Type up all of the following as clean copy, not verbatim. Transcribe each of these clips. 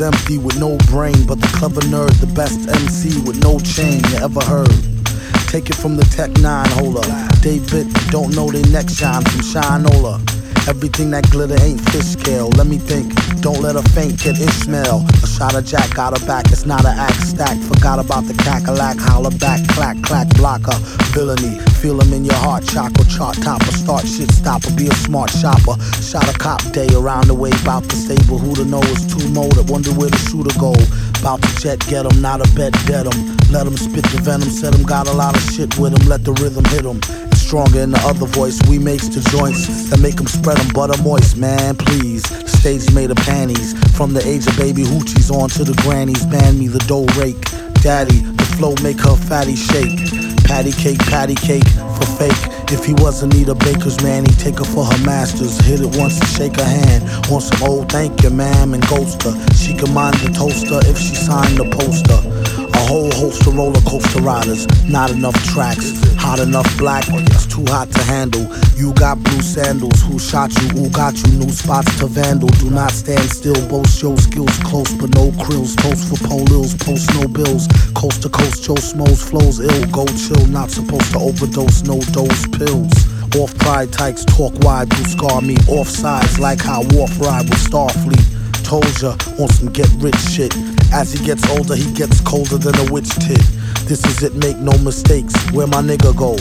empty with no brain, but the clever nerd, the best MC with no chain you ever heard. Take it from the Tech 9 holder. They bit, don't know they neck shine from Shinola. Everything that glitter ain't fish scale. Let me think, don't let her faint, get Ishmael. A shot of Jack got her back, it's not an act stack. Forgot about the cackalack, holler back, clack, clack, blocker. Villainy, feel him in your heart, chakra, chart topper. Start shit stopper, be a smart shopper. Shot a cop day around the way, bout the stable. Who to know is too molded, wonder where the shooter go. Bout to jet, get him, not a bet, dead him. Let him spit the venom, said him, got a lot of shit with him. Let the rhythm hit him. Stronger in the other voice, we makes the joints that make them spread them butter moist, man, please. Stage made of panties, from the age of baby hoochies on to the grannies. Ban me the dough rake, daddy, the flow make her fatty shake. Patty cake for fake. If he wasn't need a baker's man, he'd take her for her masters. Hit it once and shake her hand. Want some old thank you, ma'am, and ghost her. She can mind the toaster if she signed the poster. A whole host of roller coaster riders, not enough tracks. Hot enough black, it's too hot to handle. You got blue sandals, who shot you, who got you? New spots to vandal. Do not stand still, boast your skills close, but no krills. Toast for polils, post no bills. Coast to coast, Joe Smoes flows ill. Go chill, not supposed to overdose, no dose pills. Off pride tykes, talk wide, do scar me. Off sides, like how Wharf ride with Starfleet. Told ya, on some get rich shit. As he gets older, he gets colder than a witch tit. This is it, make no mistakes. Where my nigga go?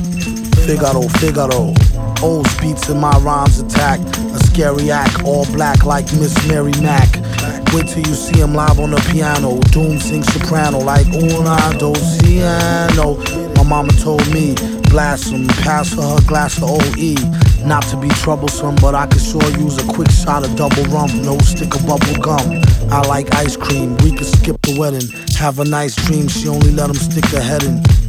Figaro. O's beats in my rhymes attack. A scary act, all black like Miss Mary Mack. Wait till you see him live on the piano. Doom sings soprano like una dociano. My mama told me, blast him, pass her a glass of OE. Not to be troublesome, but I could sure use a quick shot of double rum. No stick of bubble gum. I like ice cream, we could skip the wedding. Have a nice dream, she only let him stick her head in.